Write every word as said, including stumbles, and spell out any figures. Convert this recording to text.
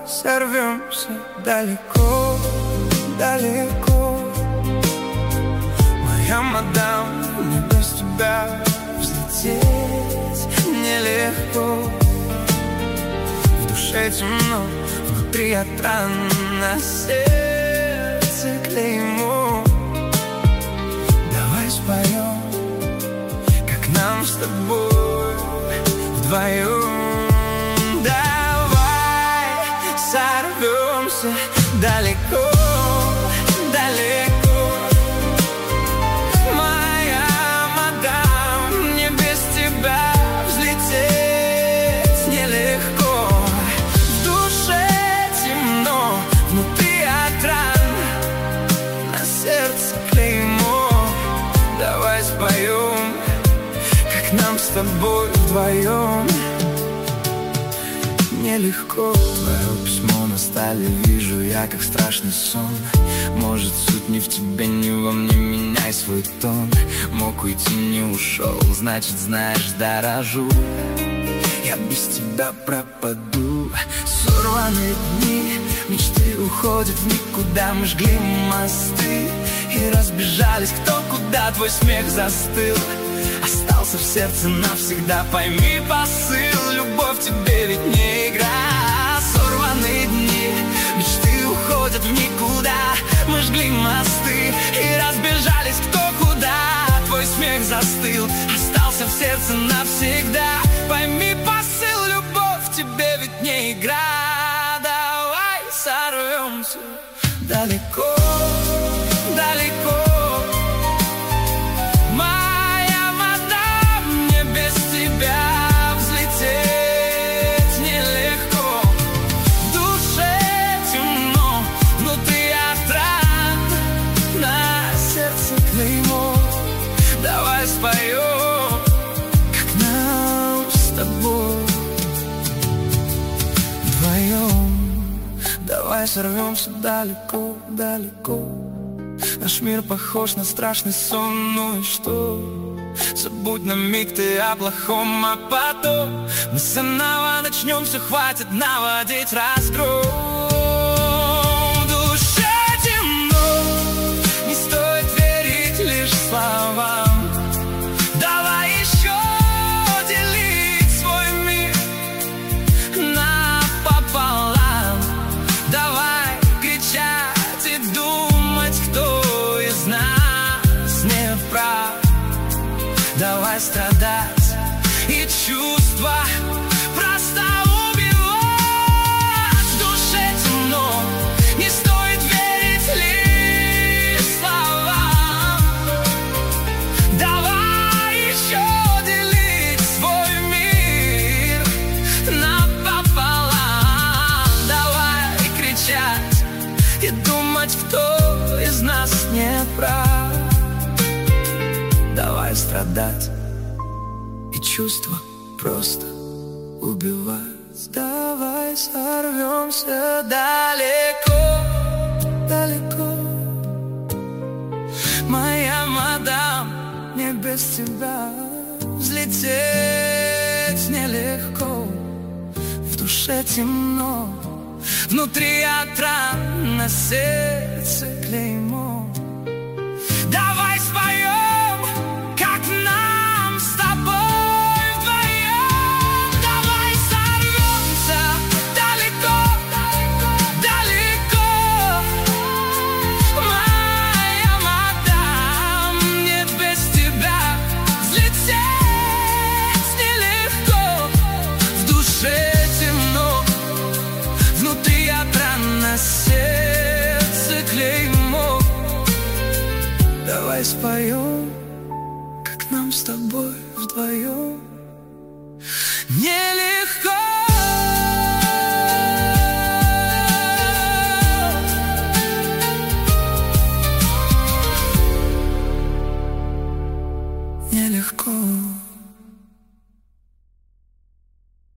сорвемся далеко, далеко. Моя мадам, мне без тебя взлететь нелегко. В душе темно, внутри от ран, на сердце клеймо. Давай споем, как нам с тобой вдвоем. Давай сорвемся далеко, далеко. Моя мадам, мне без тебя взлететь нелегко. В душе темно, внутри от ран, на сердце клеймо. Давай споем, как нам с тобой вдвоем. Нелегко. Твое письмо на столе вижу я, как страшный сон. Может, суть не в тебе, не во мне, меняй свой тон. Мог уйти, не ушел, значит, знаешь, дорожу. Я без тебя пропаду. Сорванные дни, мечты уходят в никуда. Мы жгли мосты и разбежались кто куда. Твой смех застыл, остался в сердце навсегда. Пойми посыл, любовь тебе ведь не игра. Сорванные дни, мечты уходят в никуда. Мы жгли мосты и разбежались кто куда. Твой смех застыл, остался в сердце навсегда. Пойми посыл, любовь тебе ведь не игра. Давай сорвемся далеко, далеко. Споем, как нам с тобой вдвоем. Давай сорвемся далеко, далеко. Наш мир похож на страшный сон, ну и что? Забудь на миг ты о плохом, а потом мы снова начнем, все хватит наводить разгром. В душе темно, не стоит верить лишь словам. Давай страдать и чувства просто убивать. В душе темно, не стоит верить лишь словам. Давай еще делить свой мир напополам. Давай кричать и думать, кто из нас не прав. Давай страдать и чувства просто убивать. Давай сорвемся далеко, далеко. Моя мадам, мне без тебя взлететь нелегко. В душе темно, внутри от ран, на сердце клеймо. Давай споем, как нам с тобой вдвоем. Давай сорвемся далеко, далеко. Моя мадам, мне без тебя взлететь нелегко. В душе темно, внутри от ран, на сердце клеймо. Давай споем, как нам с тобой вдвоем. Нелегко.